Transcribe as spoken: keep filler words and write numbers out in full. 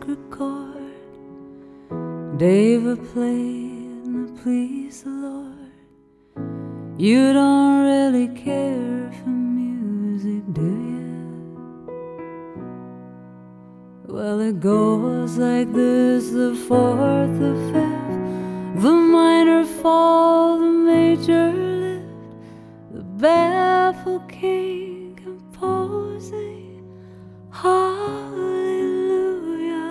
sacred chord David played to please the Lord. You don't really care for music, do you? Well, it goes like this: the fourth, the fifth, the minor fall, the major